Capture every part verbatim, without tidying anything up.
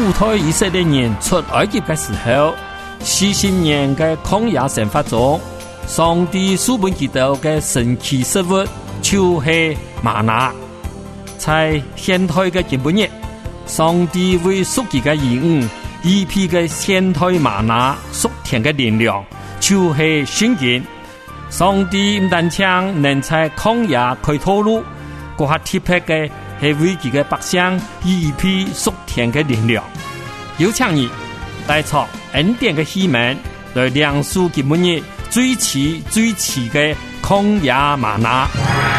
主推以色列人出埃及的时候，四十年的曠野生活中，上帝赐本基督的神奇食物就是玛拿。在现代的今日，上帝为属己的兒女預備嘅現代瑪拿屬天嘅力量，就是聖經。上帝唔單將能在曠野開道路，嗰下特別嘅係為佢嘅百姓預備屬天嘅力量。有請你帶出恩典嘅希望，來亮出今日最遲最遲嘅曠野瑪拿。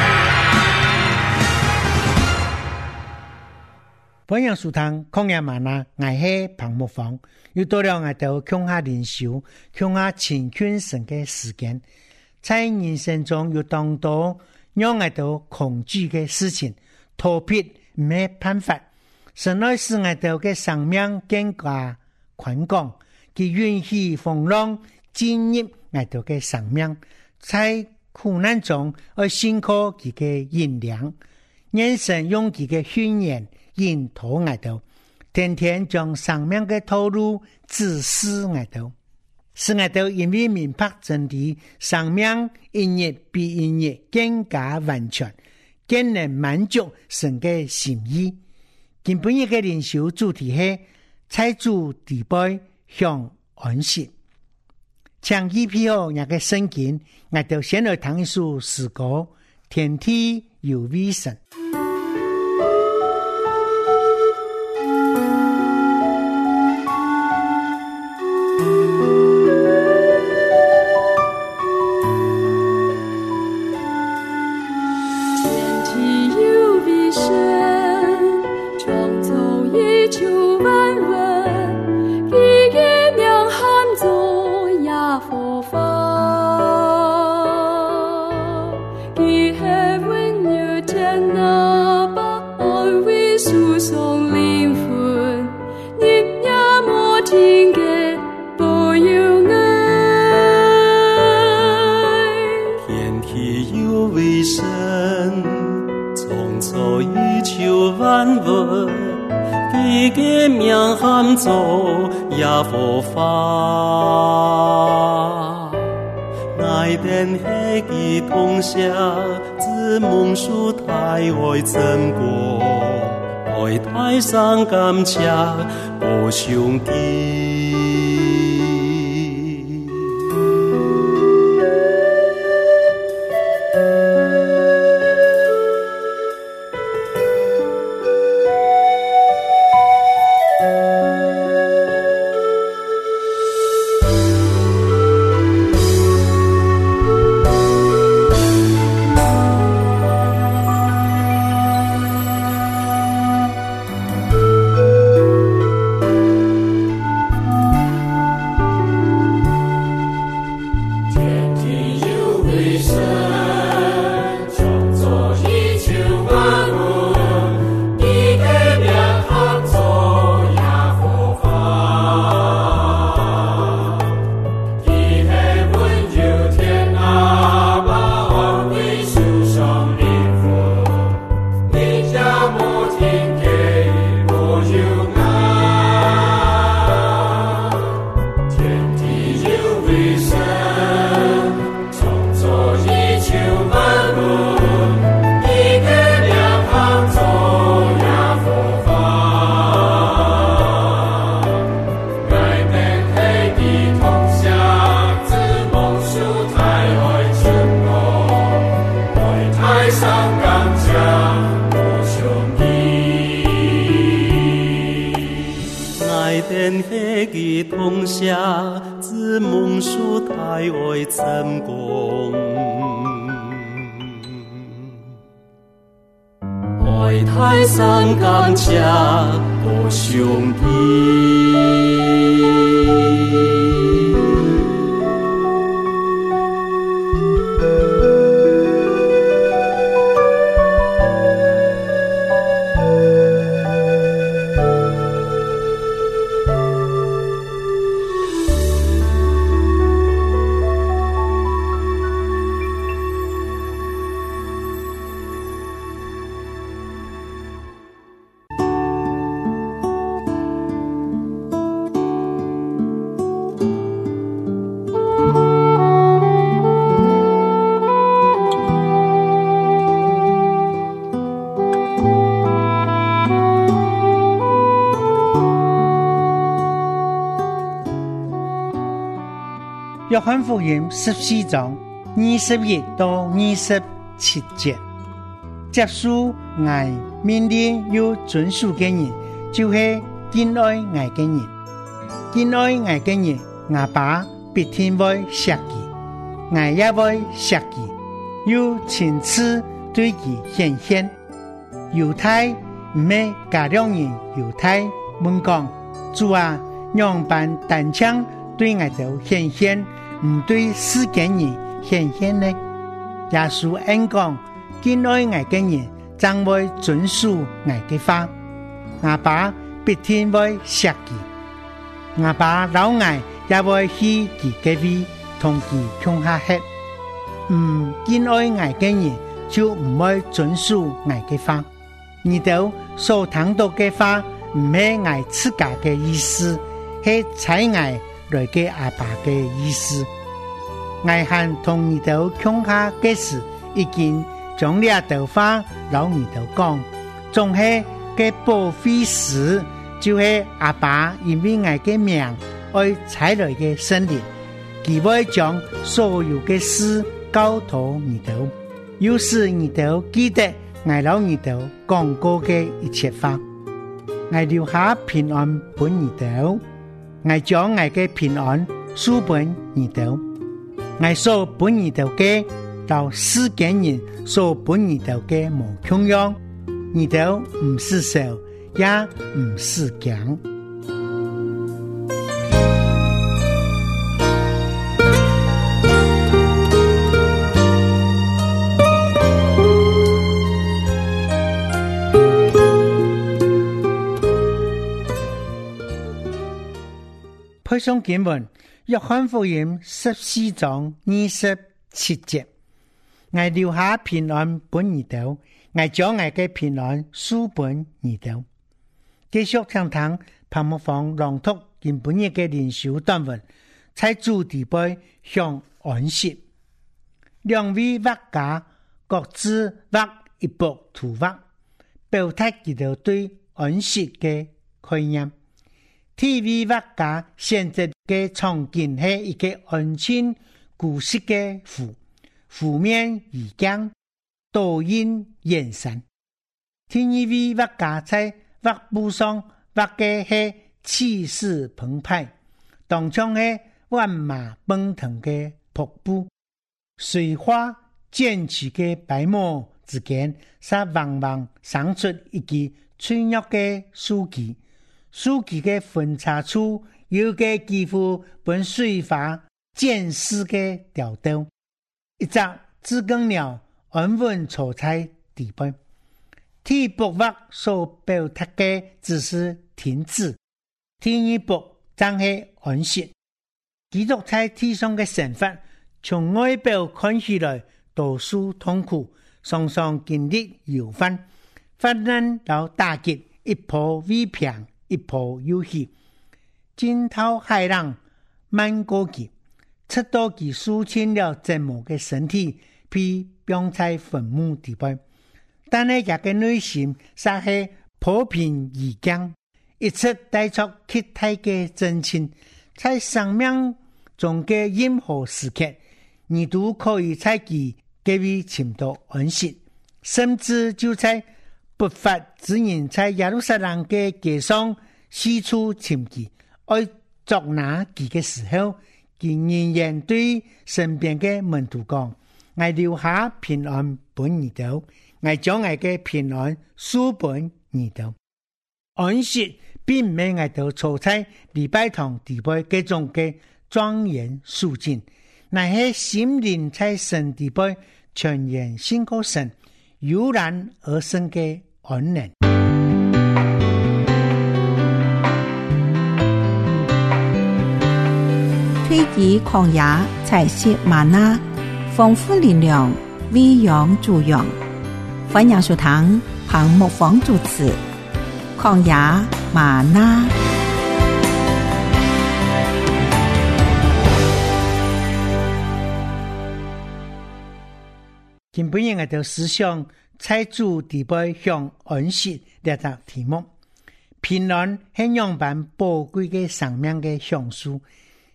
本樣書堂曠野嗎哪，我係彭木芳，又到了我哋共下靈修、共下親近神嘅時間。在人生中有當多讓我哋恐懼嘅事情，逃避唔係辦法。神來使我哋嘅生命更加寬廣，佢允許風浪進入我哋嘅生命，在苦難中而信靠佢嘅引領，願神用佢嘅訓言引導我哋，天天將生命嘅道路指示我哋，使我哋因為明白真理，生命一日比一日更加完全，更能滿足神嘅心意。今本日嘅靈修主題係在主底背享安息。請依披好那個聖經，我哋先來聽一首詩歌，天地有為神。 做耶和華，乃天黑嘅同下，自蒙屬太愛真光，愛太上感謝保兄弟。愛太上感謝保兄弟。 约翰福音十四章二十一到二十七节，接受爱命令又遵守的人，就是敬爱爱的人。敬愛愛的人，阿爸必定會錫佢，愛也會錫佢，又親自對佢顯現。猶太唔係加良人，猶太問講：主啊，讓辦單槍對我哋顯現，唔對世間人顯現呢？耶穌恩講：敬愛愛的人，將會遵守愛的話，阿爸必定會錫佢。阿爸老愛也會去佢嘅位，同佢共下吃。唔敬愛愛嘅人就唔會遵守愛嘅話。你哋所聽到嘅話唔係愛自家嘅意思，係採愛來嘅阿爸嘅意思。愛漢同你哋共下嘅事，已經將呢道話老你哋講，仲係嘅保惠師。就是阿爸因為愛嘅名愛採來嘅聖靈，佢會將所有嘅事交託你哋，有時你哋記得愛老你哋講過嘅一切話，愛留下平安俾你哋，愛將愛嘅平安賜俾你哋，愛所俾你哋嘅到世間人所俾你哋嘅無窮樣，你哋唔是少。也唔是強。配上經文，約翰福音十四章二十七節，我留下平安俾你哋，我將我嘅平安賜俾你哋。繼續聽聽彭木芳朗讀今本日嘅靈修短文，在主地杯向安息。兩位畫家各自畫一幅圖畫，表達佢哋對安息嘅概念。第一位畫家選擇嘅場景係一個安靜古色嘅湖，湖面依江，倒映遠山。第二位畫家在畫布上畫嘅係氣勢澎湃，當中係萬馬奔騰嘅瀑布，水花濺起嘅白霧之間，撒往往生出一支脆弱嘅樹枝，樹枝嘅分叉處有個幾乎本水花濺濕嘅調度，一隻知更鳥安穩坐在地板。第一幅畫所表達嘅只是停止，第二幅正係安息。基督在地上嘅生活，從外表看起來多數痛苦，常常經歷憂患，患難到打擊，一波未平，一波又起，驚濤駭浪漫過去，直到佢輸清了折磨嘅身體，被綁在墳墓地背。但係佢嘅內心卻係破平而僵，一直帶出極大嘅真情。在生命中嘅任何時刻，你都可以在佢嘅位尋到安息，甚至就在不法之人在耶路撒冷嘅街上四處尋佢，愛捉拿佢嘅時候，佢仍然對身邊嘅門徒講：我留下平安俾你哋。我將我嘅平安賜俾你哋。安息並唔係我哋坐在禮拜堂地背嗰種嘅莊嚴肅靜，乃係心靈在神地背全然信靠神，油然而生嘅安寧。 推己曠野，採食嗎哪，豐富力量，餵養助養。歡迎收聽彭木芳主持曠野嗎哪。 今本日我哋思想在主地背向安息呢個題目。平安係樣板寶貴嘅生命嘅享受，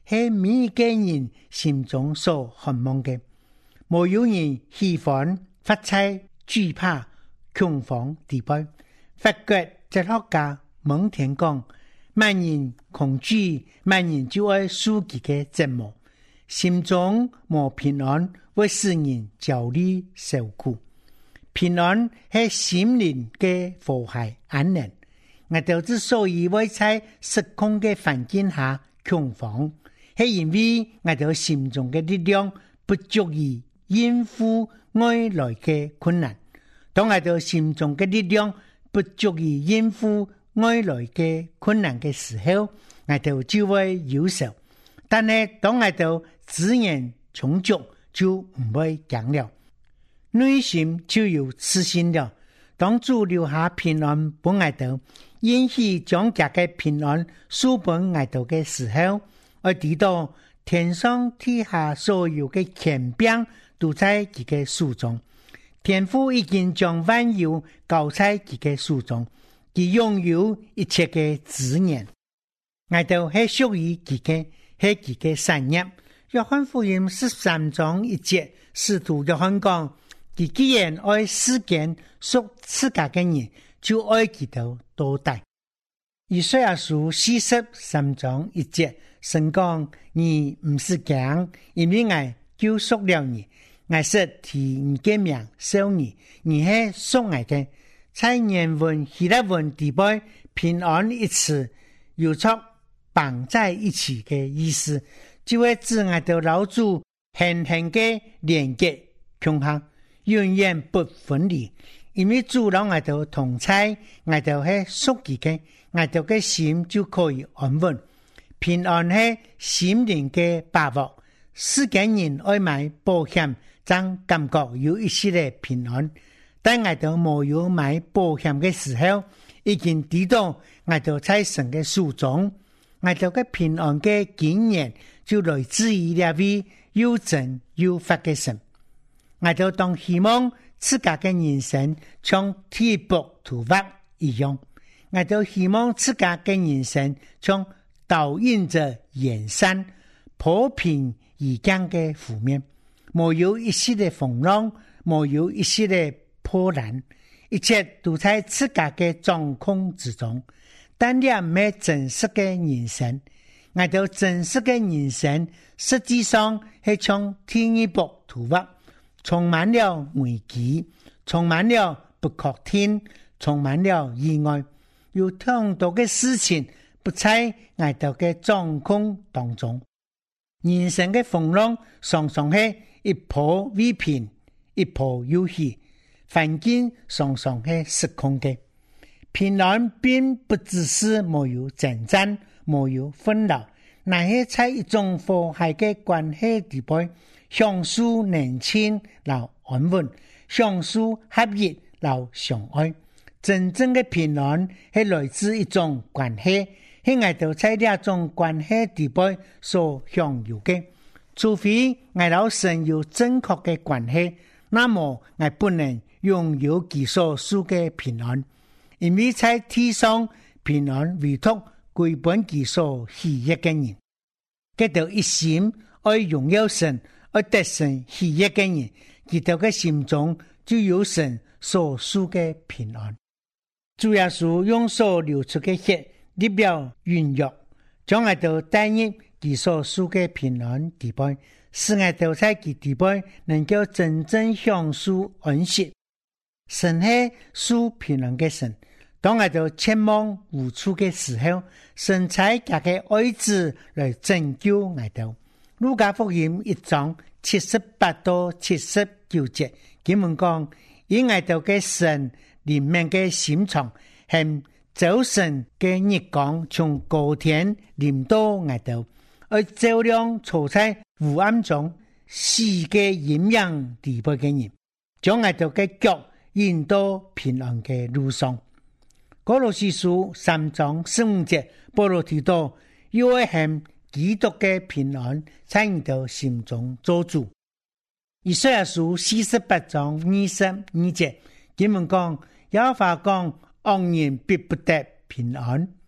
是每一个人心中所渴望的。沒有人喜歡發在懼怕恐慌地步。法國哲學家蒙田講，萬人恐懼，萬人就愛受其嘅折磨，心中無平安，會使人焦慮受苦。平安係心靈嘅和諧安寧。我哋之所以會在失控嘅環境下恐慌，係因為我哋心中嘅力量不足以應付外來嘅困難。當我哋心中嘅力量不足以應付外來嘅困難嘅時候，我哋就會憂愁。但係當我哋資源充足，就唔會驚了，內心就有自信了。當主留下平安本我哋，允許將家嘅平安書本我哋嘅時候，我知道天上地下所有嘅權柄都在佢嘅手中。天父已經將萬有交在佢嘅手中，佢擁有一切嘅資源，我哋係屬於佢嘅，係佢嘅產業。約翰福音十三章一節，使徒約翰講，佢既然愛世間屬自家嘅人，就愛佢到到底。以賽亞書四十三章一節，神講，你唔是驚，因為我救贖了你，我是替你嘅名受你，你係屬我嘅。在原文希臘文地位，平安一詞有出綁在一起嘅意思，就會指我哋老主恆恆嘅連結強行，永遠不分離。因為主讓我哋同在，我哋係屬佢嘅，我哋嘅心就可以安穩。平安係心靈嘅把握，世間人愛買保險，真感覺有一些嘅平安。但我哋冇有買保險嘅時候，已經知道我哋在神嘅手中，我哋嘅平安嘅經驗就來自於呢位又真又法嘅神。我哋當希望自家嘅人生像天薄土滑一樣，我哋希望自家嘅人生像倒映着遠山破平而江嘅湖面，冇有一絲嘅風浪，冇有一絲嘅破爛，一切都在自家嘅掌控之中。但你唔係真實嘅人生，我哋真實嘅人生實際上係像天一薄土滑，充滿了危機，充滿了不確定，充滿了意外，有太多嘅事情不在我哋嘅掌控當中。人生嘅風浪常常係一波未平，一波又起，環境常常係失控嘅。平安並不只是沒有戰爭，沒有紛擾，乃係在一種和諧嘅關係地位，享受年輕和安穩，享受合一和相愛。真正嘅平安係來自一種關係，係我哋在呢種關係地位所享有嘅。除非我老神有正確嘅關係，那麼我不能擁有其所屬嘅平安。因為在地上平安委託歸本其所喜悅嘅人，佢哋一心愛榮耀神，愛得神喜悅嘅人，佢哋嘅心中就有神所屬嘅平安。主耶穌用所流出嘅血，代表軟弱，將我哋帶入其所屬嘅平安地位，使我哋在其地位能夠真正享受安息。神係屬平安嘅神，當我哋前往無處嘅時候，神差佢嘅愛子來拯救我哋。路加福音一章七十八到七十九節，佢們講，以我哋嘅神裡面嘅心腸，係早晨嘅日光從高天臨到我哋，而照亮坐在黑暗中死嘅陰陽地步嘅人，將我哋嘅腳引到平安嘅路上。歌羅西書三章十五節，保羅提到要係基督嘅平安在你的心中做主。以賽亞書四十八章二十二節，經文講，耶和華講，惡人必不得平安。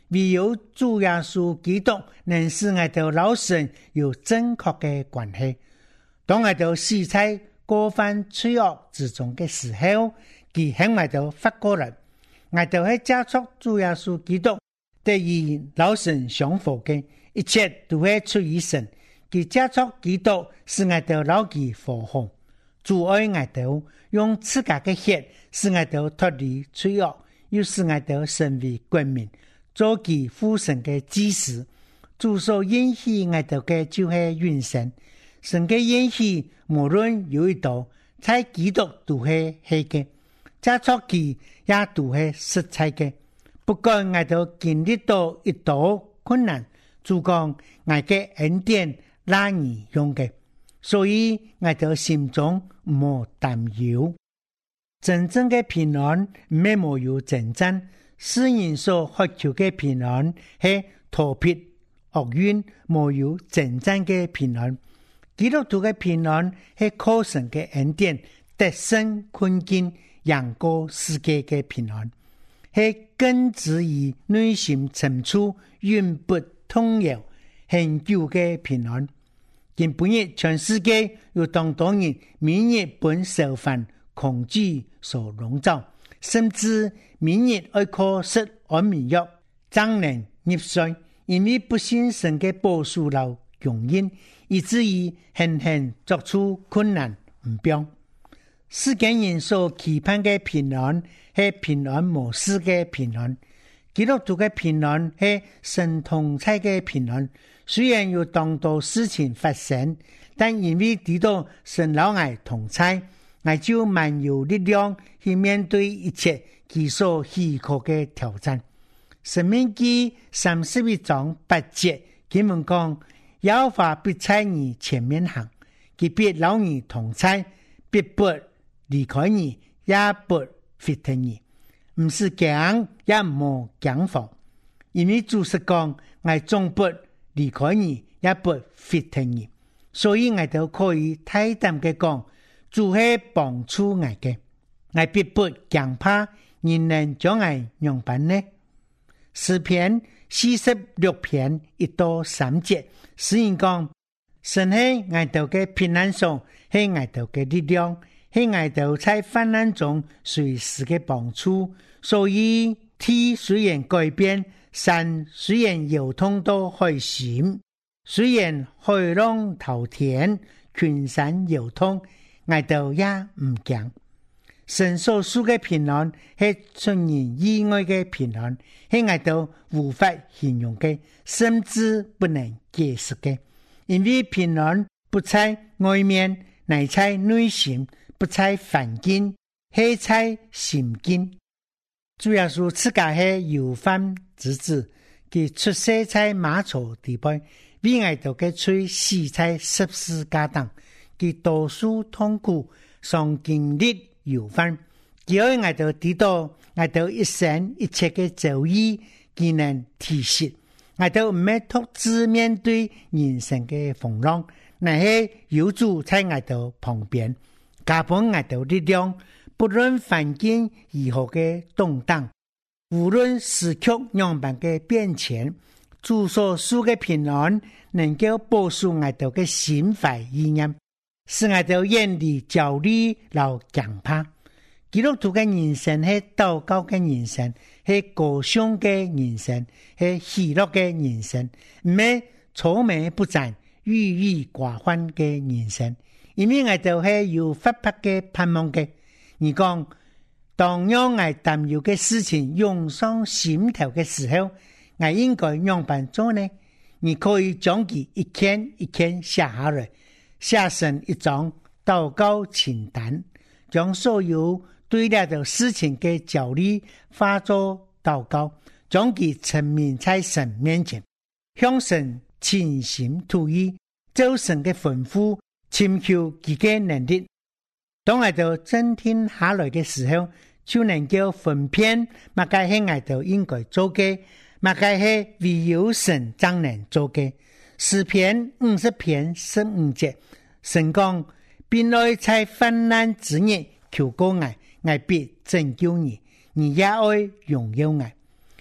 唯有主耶穌基督能使我哋老神有正確嘅關係。當我哋死在過犯罪惡之中嘅時候，佢向我哋發過來，我哋係接觸主耶穌基督，得以老神相符嘅，一切都係出於神。佢接觸基督，使我哋老佢復活。主愛我哋，用自家嘅血使我哋脫離罪惡，又使我哋成為國民，做佢父神嘅祭司。主所應許我哋嘅就係永生。神嘅應許無論有一道，在基督都係係嘅，接觸佢也都係實在嘅。不過我哋經歷到一道困難，主講我嘅恩典難以用嘅，所以我哋心中唔好擔憂。真正嘅平安唔係冇有爭戰，世人所渴求嘅平安係逃避厄運，冇有爭戰嘅平安。基督徒嘅平安係靠神嘅恩典得勝困境，贏過世界嘅平安，係根植於內心深處永不動搖恒久嘅平安。今半日全世界有當多人每日本受煩恐懼所籠罩，甚至每日愛靠食安眠藥將人入睡，因為不信神嘅保守留容因，以至於狠狠作出困難唔標。世間人所期盼嘅平安係平安無事嘅平安，基督徒嘅平安係神同在嘅平安。雖然有當多事情發生，但因為知道神老愛同在，我就蠻有力量去面對一切其所許可嘅挑戰。申命記三十一章八節，佢們講，耶和華必在你前面行，佢必老你同在，必不離開你，也不撇棄你。唔是驚，也冇驚慌，因為主是講，我總不離開你，也不撇棄你，所以我都可以大膽嘅講，主係幫助我嘅，我必不驚怕，人能將我樣板呢？詩篇四十六篇一到三節，詩人講，神係我哋嘅平安所，係我哋嘅力量，係我哋在患難中隨時嘅幫助。所以天雖然改變，山雖然搖動到海心，雖然海浪滔天，群山搖動，我哋也唔驚。神所賜嘅平安係出人意外嘅平安，係我哋無法形容嘅，甚至不能解釋嘅。因為平安不在外面，乃在內心；不在環境，係在心境。主耶穌自家係有番之子，佢出生在馬槽地背，為我哋嘅罪死在十字架上，佢多受痛苦，上經歷有番，佢愛我哋知道我哋一生一切嘅遭遇，佢能提示我哋唔係獨自面對人生嘅風浪，乃係有主在我哋旁邊，加幫我哋力量。不論環境如何嘅動盪，無論時局樣般嘅變遷，主所賜嘅平安能夠保守我哋嘅心懷意念，使我哋遠離焦慮和驚怕。基督徒嘅人生係禱告嘅人生，係歌頌嘅人生，係喜樂嘅人生，唔係愁眉不展、鬱鬱寡歡嘅人生。因為我哋係有發白嘅盼望嘅。而講，當讓我擔憂嘅事情湧上心頭嘅時候，我應該樣辦做呢？你可以將佢一件一件寫下來，寫成一張禱告清單，將所有對了的事情嘅焦慮化作禱告，將佢陳明在神面前，向神傾心吐意，照神嘅吩咐，尋求佢嘅能力。當我哋真聽下來嘅時候，就能夠分辨乜嘢係我哋應該做嘅，乜嘢係唯有神才能做嘅。詩篇五十篇十五節，神講：並愛在患難之日求告我，我必拯救你，你也愛榮耀我。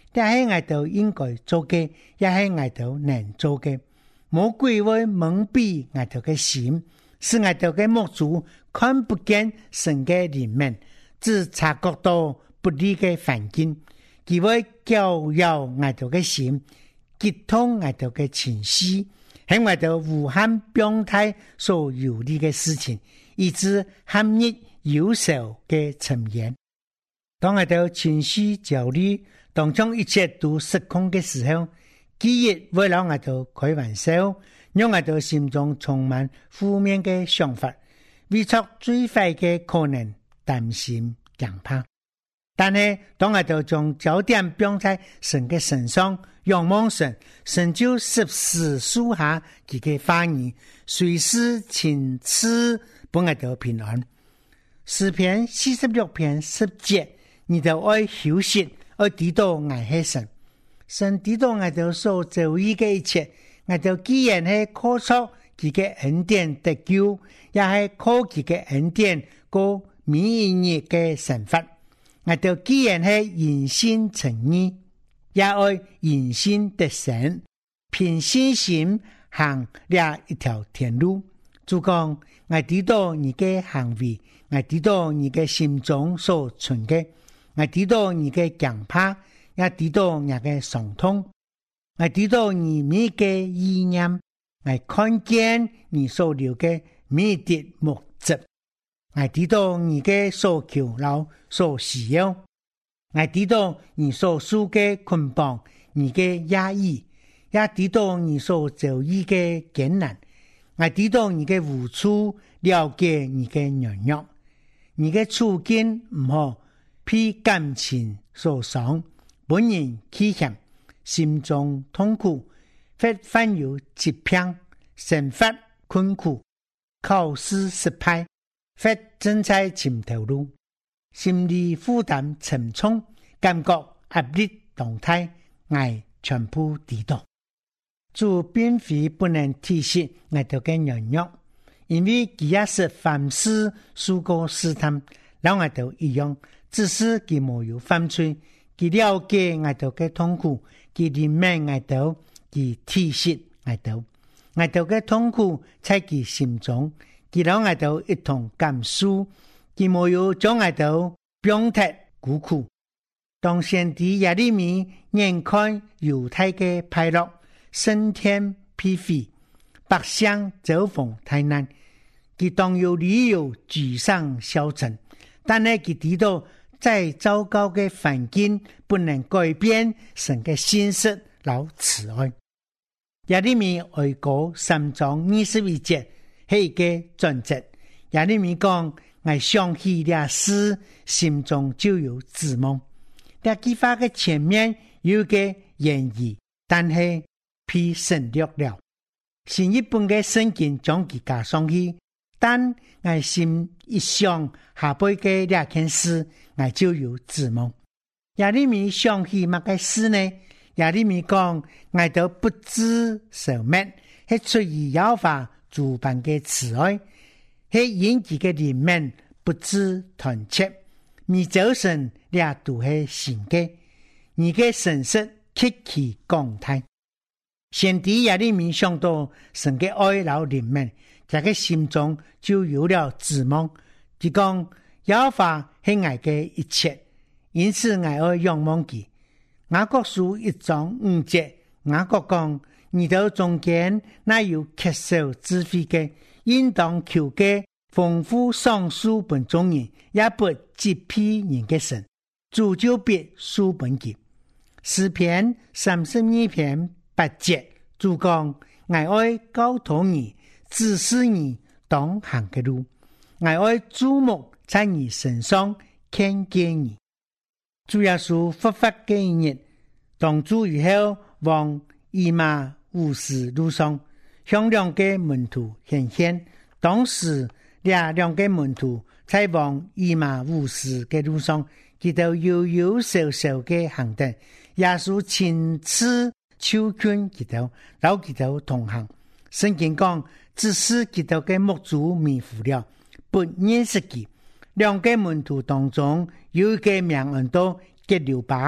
也是我哋應該做嘅，也是我哋能做嘅。魔鬼會蒙蔽我哋嘅心，使我哋嘅目睭看不見神嘅靈面，只察覺到不利嘅環境。佢會攪擾我哋嘅心，激通我哋嘅情緒，喺我哋無限病態所有利嘅事情，以致陷入有仇嘅沉淵。當我哋情緒焦慮，當中一切都失控嘅時候，基業會讓我哋開玩笑，讓我哋心中充滿負面嘅想法，為出最壞嘅可能擔心驚怕。但係當我哋將焦點放在神嘅身上，仰望神，神就實時數下佢嘅話語，隨時親賜幫我哋平安。詩篇四十六篇十節，你就愛休息，愛知道愛係神。神知道我哋所遭遇嘅一切，我哋既然係靠出佢嘅恩典得救，也係靠佢嘅恩典過免疫嘅神法。我哋既然係因信稱義，也愛因信得勝，憑信心行了一條天路。主講，我知道你嘅行為，我知道你嘅心中所存嘅，我知道你嘅驚怕，也知道你嘅傷痛，我知道你每嘅意念，我看見你所留嘅每滴目跡，我知道你嘅所求老所需要，我知道你所受嘅捆綁，你嘅壓抑，也知道你所遭遇嘅艱難，我知道你嘅無處，了解你嘅軟弱，你嘅處境唔好，被感情所傷，本人欺險，心中痛苦，或患有疾病，生活困苦，考試失敗，或正在尋頭路，心理負擔沉重，感覺壓力動態，我全部知道。主並非不能體恤我哋嘅軟弱，因為佢也是凡事受過試探，讓我哋一樣，只是佢沒有犯罪，佢了解我哋嘅痛苦，佢憐憫我哋，佢體恤我哋，我哋嘅痛苦在佢心中，佢讓我哋一同感受，佢沒有將我哋病態孤苦。當先知耶利米眼看猶太嘅敗落，升天疲憊，百姓遭逢太難，佢當有理由沮喪消沉，但係佢知道再糟糕嘅環境不能改變神嘅信實和慈愛。耶利米哀歌三章二十一節係一個轉折。耶利米講，我想起了事，心中就有指望。呢句話嘅前面有個言語，但係被省略了。新一本嘅聖經將佢加上去，但我心一想下輩嘅兩件事，我就有指望。耶利米想起乜嘅事呢？耶利米講，我都不知受滅，係出於耶和華主辦嘅慈愛，係因佢嘅憐憫不知團結。你早晨也都係神嘅，你嘅神識極其廣大。先知耶利米想到神嘅愛老憐憫，在佢心中就有了指望。佢講，耶和華係我嘅一切，因此我愛仰望佢。雅各書一章五節，雅各講，你到中間那有缺少智慧嘅，應當求嘅豐富賞賜本眾人，也不責備人嘅神，主就必賜本佢。詩篇三十二篇八節，主講，我愛教導你，指示你當行嘅路，我愛注目在你身上看見你。主耶穌復活嘅一日，當主以後往以馬忤斯路上，向兩個門徒顯現。當時兩兩個門徒在往以馬忤斯嘅路上，佢哋悠悠小小嘅行動，耶穌親自手勸佢哋，老佢哋同行。聖經講，只是佢哋嘅目睭迷糊了，不認識佢。兩個門徒當中有一個名叫革流巴，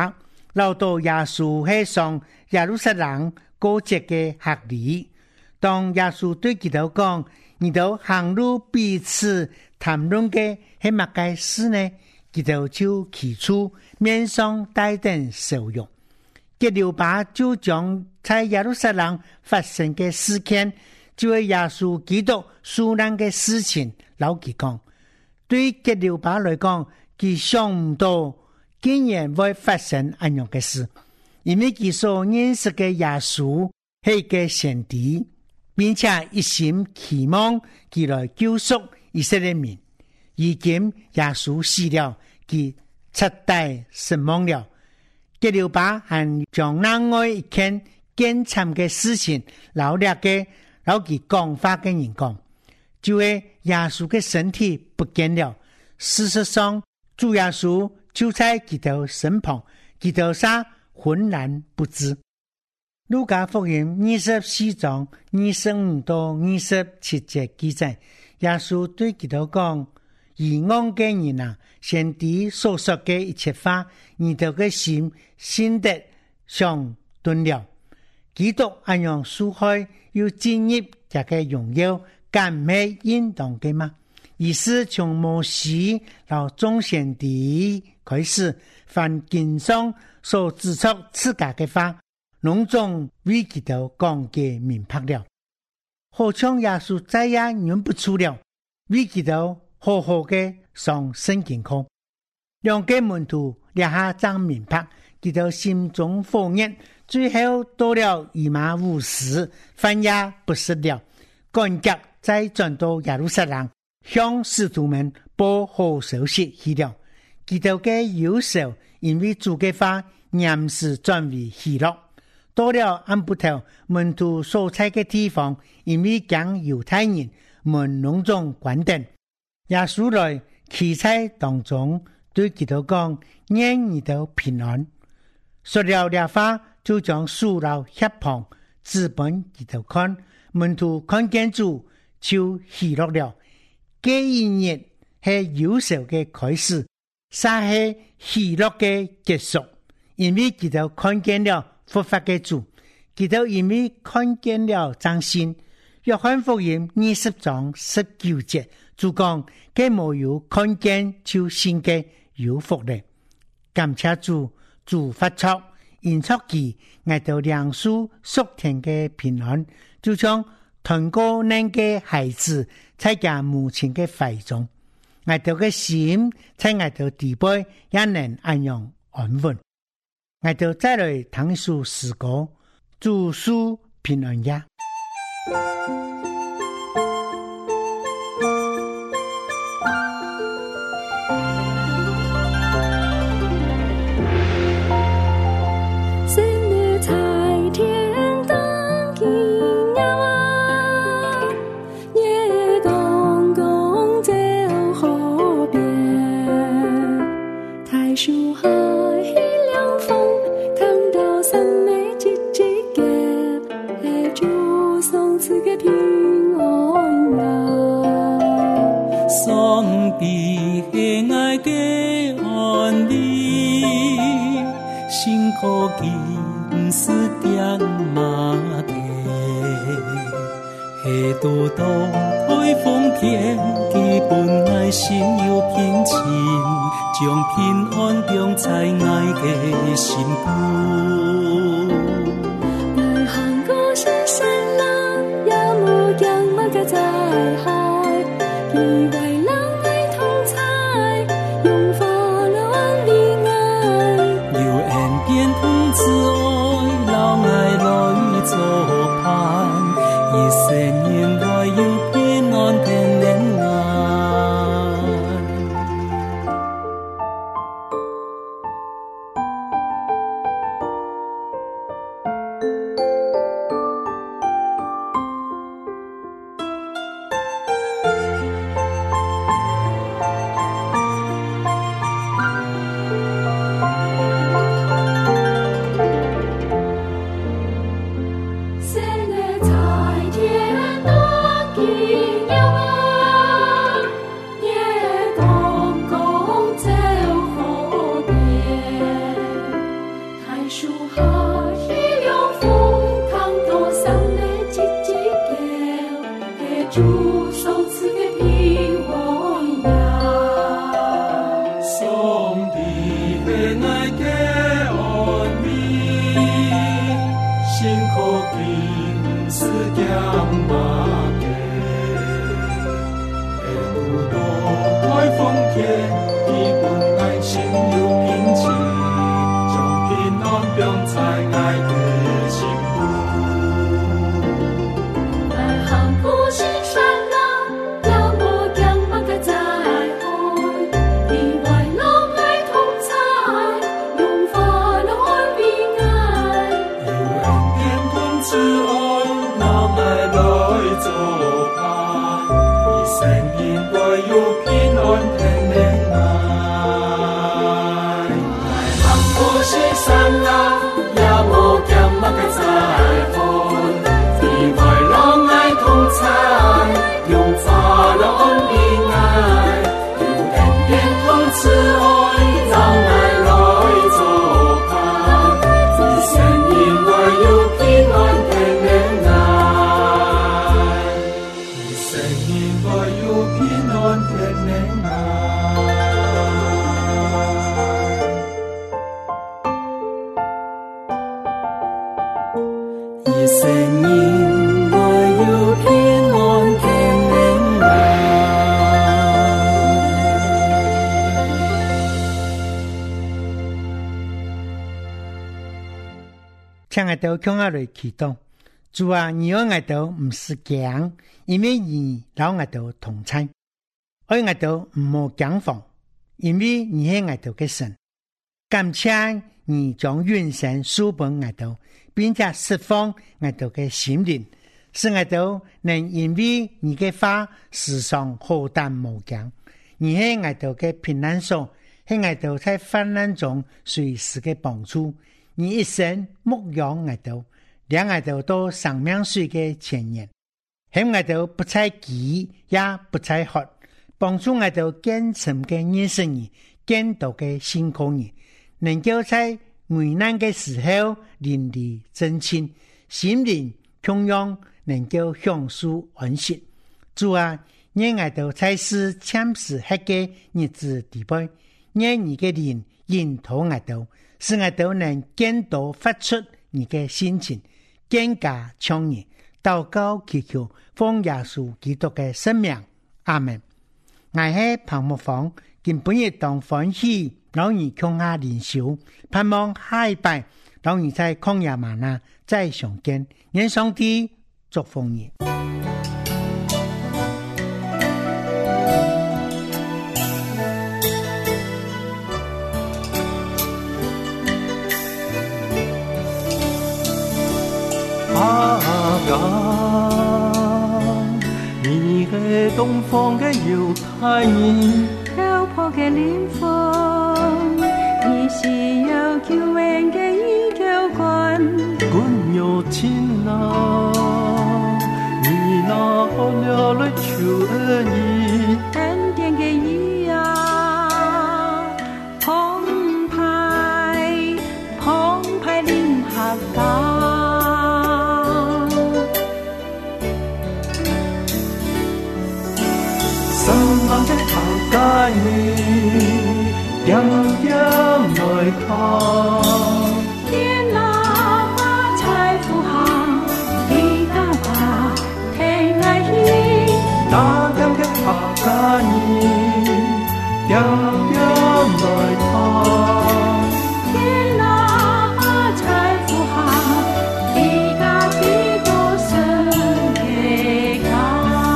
留到耶穌係上耶路撒冷過節嘅客旅。當耶穌對佢哋講，你哋行路彼此談論嘅係乜嘅事呢？佢哋就起初面上帶點笑容。革流巴就將在耶路撒冷發生嘅事件，就係耶穌基督受難嘅事情，老佢講。對革流巴來講，佢想唔到竟然會發生咁樣嘅事，因為佢所認識嘅耶穌係一個先知，並且一心期望佢來救贖以色列民。如今耶穌死了，佢徹底死亡了。革流巴還將那外一件艱慘嘅事情，老叻嘅老佢講話嘅人講，就係耶穌嘅身體不見了。事實上，主耶穌就在佢哋身旁，佢哋啥渾然不知。路加福音二十四章二十五到二十七節記載，耶穌對佢哋講：愚妄嘅人啊，先知所說嘅一切話，你哋嘅心信得上頓了。基督咁樣受害，要進入這個榮耀，敢唔係應當嘅嗎？而是從摩西到眾先知開始，凡經上所指出自家嘅話，隆重為佢哋講嘅明白了。好像耶穌再也認不出了，為佢哋好好嘅上聖經課。兩個門徒立下張明白，佢哋心中火熱，最後到了以馬忤斯，飯也不食了，趕急再轉到耶路撒冷，向使徒們報好消息去了。佢哋嘅憂愁因為主嘅話，暫時轉為喜樂。到了暗布頭門徒所在嘅地方，因為講猶太人門隆重關燈，耶穌來企在當中，對佢哋講：願你哋平安。說了這話，就將書到協旁指本佢哋看，門徒看見主就喜樂了。這一日係憂愁嘅開始，撒係喜樂嘅結束，因為佢哋看見了復活嘅主，佢哋因為看見了彰顯。約翰福音二十章十九節主講：佢冇有看見就信嘅有福了。感謝主，主發出因出期，挨到兩書屬天嘅平安，就像團過嫩嘅孩子在家母親嘅懷中，挨到嘅心在挨到地背也能安樣安穩。挨到再來聽書詩歌，主書平安呀。 可見是點馬地，下到到台風天，基本愛心有偏情，將平安中在愛的心骨。 愛行過深山浪，也無疆乜嘅災害，以為浪愛同在，用火暖的愛， 有恩變同慈愛，老愛來作伴，一生年來有平安的戀愛。 你本爱心有平静，将平安放在爱的幸福。 爱行苦心善良，也无强不该再爱，你为人爱同在，用法律爱平安， 有恩典同慈爱，让爱来作伴，一生因为有平安天灵爱。爱行苦心善良，也无强不该再爱，你为人爱同在，用法律安平安，有恩典同慈爱，让爱来作伴，一生因为有平安天灵爱，一生因为有平安天灵爱。一生因为有平安天灵爱。 请我哋向阿嚟祈禱，主啊，你愛我哋唔是驚，因為你老我哋同在；愛我哋唔好驚慌，因為你係我哋嘅神。感謝你將永生賜俾我哋，並且釋放我哋嘅心靈，使我哋能因為你嘅話時常好膽無驚。你係我哋嘅平安所，係我哋在患難中隨時嘅幫助。你一生牧養我哋，讓我哋到生命水嘅前沿，使我哋不再飢也不再渴，幫助我哋堅沉嘅認識你，堅道嘅信靠你，能夠在危難嘅時候鄰里真親，心靈同樣能夠享受安息。主啊，讓我哋在世참時黑嘅日子底背，讓你嘅靈引導我哋，使我哋能見到發出你嘅心情，更加倡議禱告祈求，奉耶穌基督嘅聖名，阿門。我係彭木芳，今本日當歡喜，讓你向下靈修，盼望下一拜，讓你在曠野嗎哪再相見。願上帝祝福你。 阿哥，你係東方嘅猶太人， 漂泊嘅靈魂，你是有救恩嘅依靠關， 君有親啊，你拿好了來求恩義， 恩典嘅意啊，澎湃澎湃臨合家。 人的行街你點點來看， 天哪花彩富行，地大把天愛意， 那點的行街你點點來看， 天哪花彩富行，地大地多神嘅家。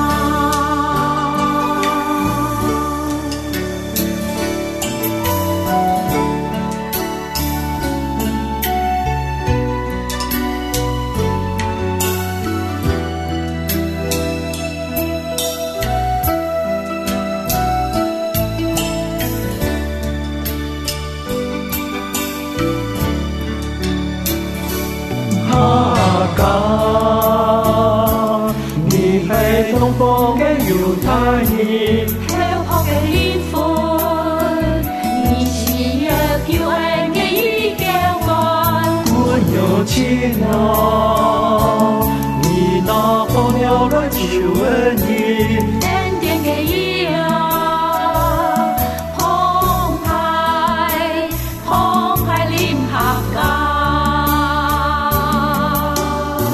東方嘅猶太人， 漂泊嘅靈魂，你是有救恩嘅依靠關， 君有親啊，你拿好了來求恩義， 恩典嘅意啊，澎湃澎湃臨合家。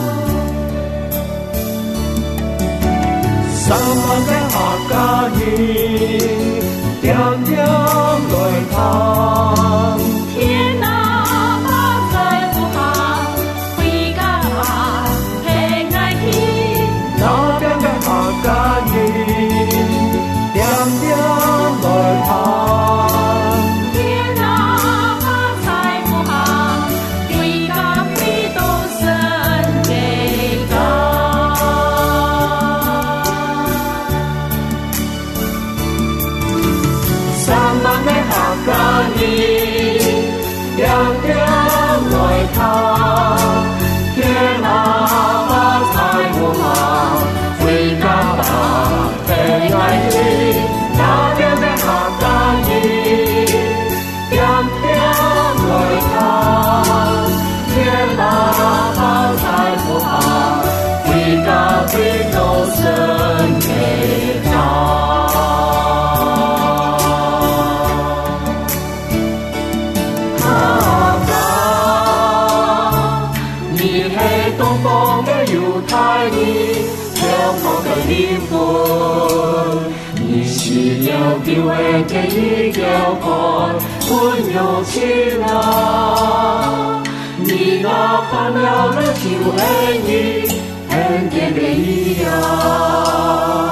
三萬嘅客家人， 来看。 天哪，把在不行，回家吧，平安去。 那边的客家人，点点来看。 天哪，把在不行，回家回到神的家。 三万的客家人，点点来看。天哪，把在不行，回家吧，平安去。那边的客家人，点点来看。天哪，把在不行，回家回到神的家。犹太人，香港的灵魂，你是要丢的第一条干，温柔起来。你那看了了就爱你，很甜的一样。